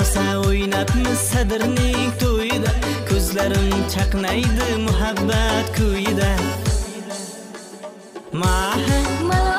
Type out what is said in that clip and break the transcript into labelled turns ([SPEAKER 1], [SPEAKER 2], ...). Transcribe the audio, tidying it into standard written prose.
[SPEAKER 1] rosa o'ynabmiz sadrning to'yida, ko'zlarim chaqnaydi muhabbat kuyida.